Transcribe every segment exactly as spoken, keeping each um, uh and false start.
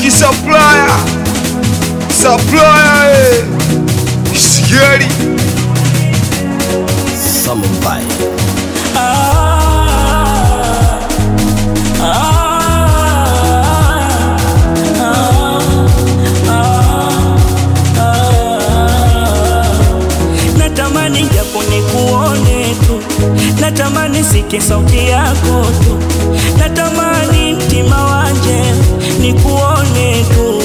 G Supplier, Supplier, eh. Scary. Somebody. Ah, ah, ah, ah, ah. Natamani japo nikuone tu, natamani sike sauti yako tu, natamani mtima wanje nikuone tu,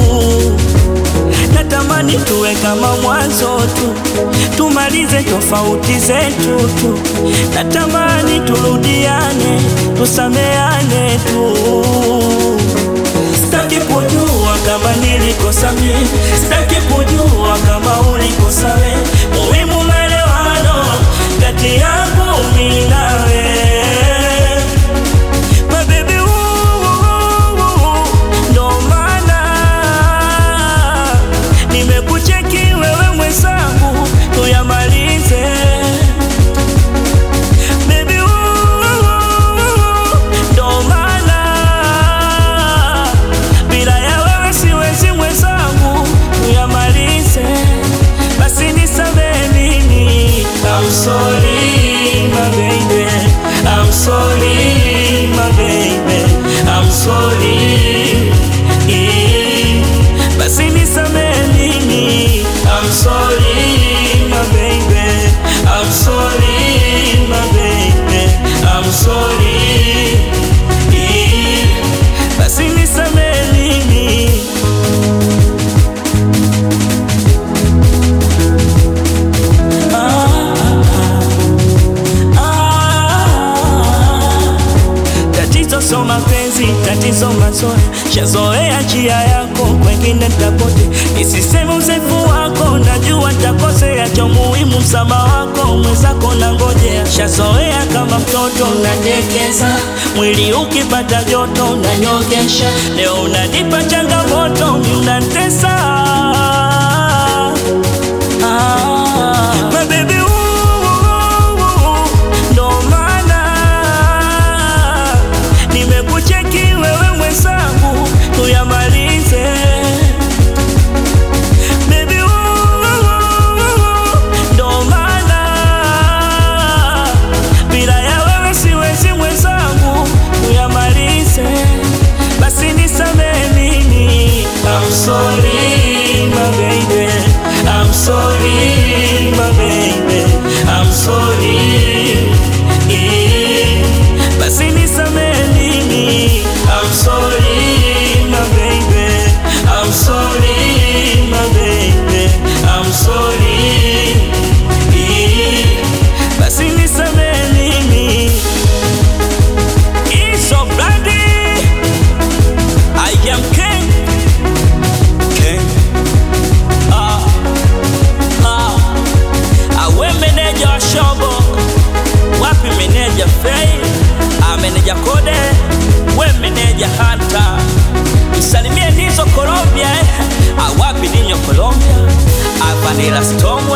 natamani tuwe kama mwanzo tu, tumalize tofauti zetu tu, natamani turudiane, tusameane tu. Sitaki kujua kama nilikosa mimi, sitaki kujua kama ulikosa wewe. Muhimu maelewano kati yangu mimi na wewe. My baby, ndo maana nimekucheki wewe mwenzangu, tuyamalize. Baby, ndo maana bila ya wewe siwezi mwenzangu, tuyamalize. Basi nisamehe mimi. I'm sorry my baby, I'm sorry my baby, I'm sorry. Basi nisamehe mimi. I'm sorry my baby, I'm sorry my baby, I'm sorry. Basi nisamehe mimi. Tatizo so mapenzi, tatizo mazoea, shazoea njia yako, kwengine nitapote. Nisiseme uzefu wako, najua nitakosea, cha muhimu msamaha wako, mwenzako na ngojea. Shazoea kama mtoto unadekeza, mwili ukipata joto unanyokesha. Leo unanipa changamoto, mimi unanitesa. Ah, my baby, ndo maana nimekucheki wewe mwenzangu, tuyamalize. Baby, ndo maana bila ya wewe siwezi mwenzangu, tuyamalize. Basi nisamehe mimi. I'm sorry my baby, I'm sorry my baby, I'm sorry. Basi nisamehe mimi. I'm sorry my baby, I'm sorry my baby, I'm sorry. Basi nisamehe mimi. It's so bloody. I am king. King. Ah, ah. Awe meneja wa shobo, wapi meneja Fei? Ah, meneja Kode, we meneja Hanta. Msalimie Nizo Colombia, eh. Ah, wapi Ninyo Colombia? Ah, Vanilla Stormwe,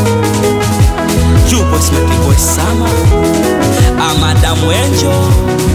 Jubo Smepi Boy Sama, ah, Madam Angel.